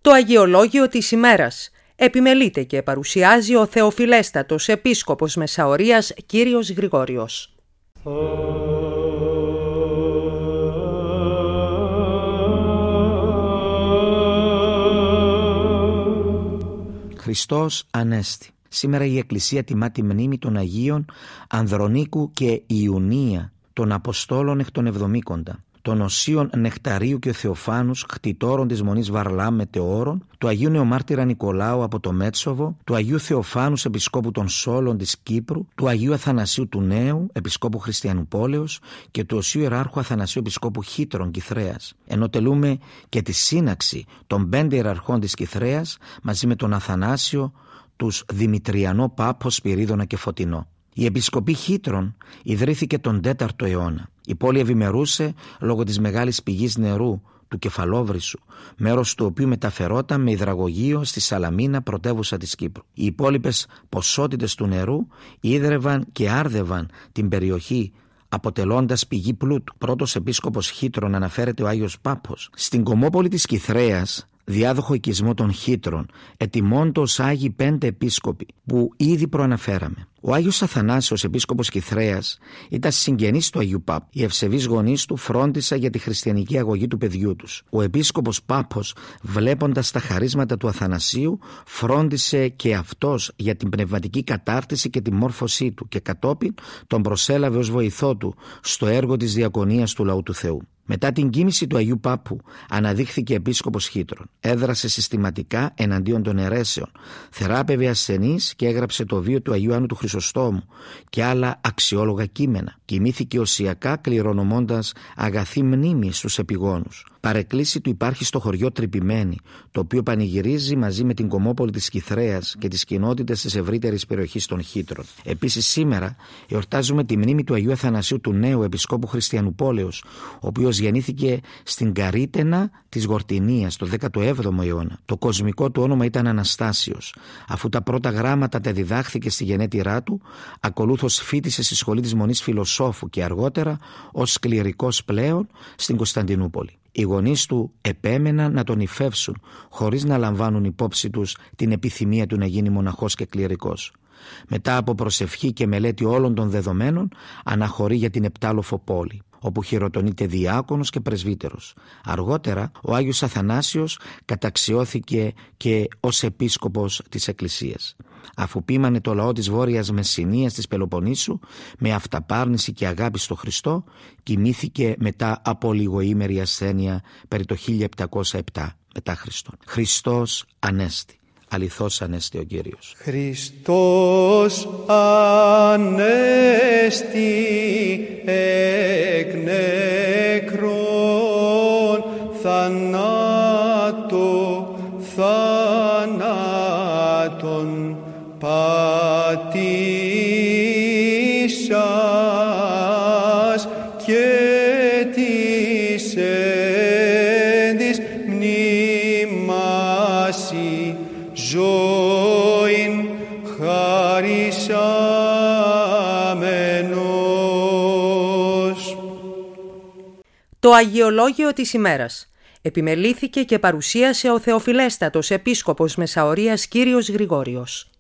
Το Αγιολόγιο της ημέρας επιμελείται και παρουσιάζει ο Θεοφιλέστατος Επίσκοπος Μεσαωρίας Κύριος Γρηγόριος. Χριστός Ανέστη. Σήμερα η Εκκλησία τιμά τη μνήμη των Αγίων Ανδρονίκου και Ιουνία, των Αποστόλων εκ των Εβδομήκοντα, των Οσίων Νεκταρίου και Θεοφάνους, κτητόρων της Μονής Βαρλάμ Μετεώρων, του Αγίου Νεομάρτυρα Νικολάου από το Μέτσοβο, του Αγίου Θεοφάνους Επισκόπου των Σόλων της Κύπρου, του Αγίου Αθανασίου του Νέου Επισκόπου Χριστιανουπόλεως και του Οσίου Ιεράρχου Αθανασίου Επισκόπου Χήτρων Κιθρέας. Ενώ τελούμε και τη σύναξη των 5 ιεραρχών της Κιθρέας μαζί με τον Αθανάσιο, τους Δημητριανό, Πάπο, Σπυρίδωνα και Φωτεινό. Η Επισκοπή Χήτρων ιδρύθηκε τον 4ο αιώνα. Η πόλη ευημερούσε λόγω της μεγάλης πηγής νερού του Κεφαλόβρυσσου, μέρος του οποίου μεταφερόταν με υδραγωγείο στη Σαλαμίνα, πρωτεύουσα της Κύπρου. Οι υπόλοιπες ποσότητες του νερού ίδρευαν και άρδευαν την περιοχή, αποτελώντας πηγή πλούτου. Πρώτος επίσκοπος Χήτρων αναφέρεται ο Άγιος Πάπος. Στην κομμόπολη της Κιθρέας, διάδοχο οικισμό των Χήτρων, ετιμώνται ως Άγιοι 5 επίσκοποι που ήδη προαναφέραμε. Ο Άγιος Αθανάσιος, επίσκοπος Κιθρέας, ήταν συγγενής του Αγίου Πάπου. Οι ευσεβείς γονείς του φρόντισαν για τη χριστιανική αγωγή του παιδιού τους. Ο επίσκοπος Πάπος, βλέποντας τα χαρίσματα του Αθανασίου, φρόντισε και αυτός για την πνευματική κατάρτιση και τη μόρφωσή του και κατόπιν τον προσέλαβε ως βοηθό του στο έργο της διακονίας του λαού του Θεού. Μετά την κοίμηση του Αγίου Πάπου αναδείχθηκε επίσκοπος Χήτρων. Έδρασε συστηματικά εναντίον των αιρέσεων, θεράπευε ασθενείς και έγραψε το βίο του Αγίου Άννου του Χρυσοστόμου και άλλα αξιόλογα κείμενα. Κοιμήθηκε οσιακά, κληρονομώντας αγαθή μνήμη στους επιγόνους. Παρεκκλήση του υπάρχει στο χωριό Τρυπημένη, το οποίο πανηγυρίζει μαζί με την κομμόπολη της Κιθρέας και τις κοινότητες της ευρύτερης περιοχής των Χήτρων. Επίσης, σήμερα εορτάζουμε τη μνήμη του Αγίου Αθανασίου του Νέου, Επισκόπου Χριστιανουπόλεως, ο οποίος γεννήθηκε στην Καρίτενα της Γορτινίας το 17ο αιώνα. Το κοσμικό του όνομα ήταν Αναστάσιος. Αφού τα πρώτα γράμματα τα διδάχθηκε στη γενέτειρά του, ακολούθως φοίτησε στη σχολή της Μονής Φιλοσόφου και αργότερα ως κληρικός πλέον στην Κωνσταντινούπολη. Οι γονείς του επέμεναν να τον υφεύσουν, χωρίς να λαμβάνουν υπόψη τους την επιθυμία του να γίνει μοναχός και κληρικός. Μετά από προσευχή και μελέτη όλων των δεδομένων, αναχωρεί για την επτάλοφο πόλη, όπου χειροτονείται διάκονος και πρεσβύτερος. Αργότερα, ο Άγιος Αθανάσιος καταξιώθηκε και ως επίσκοπος της Εκκλησίας. Αφού ποίμανε το λαό της Βόρειας Μεσσηνίας της Πελοποννήσου με αυταπάρνηση και αγάπη στο Χριστό, κοιμήθηκε μετά από λιγοήμερη ασθένεια περί το 1707 μετά Χριστόν. Χριστός Ανέστη. Αληθώς Ανέστη ο Κύριος. Χριστός Ανέστη εκ νεκρών θανάτων πατήσας και της εν της μνήμασι ζωήν χαρισάμενος. Το Αγιολόγιο της ημέρας επιμελήθηκε και παρουσίασε ο Θεοφιλέστατος Επίσκοπος Μεσαωρίας Κύριος Γρηγόριος.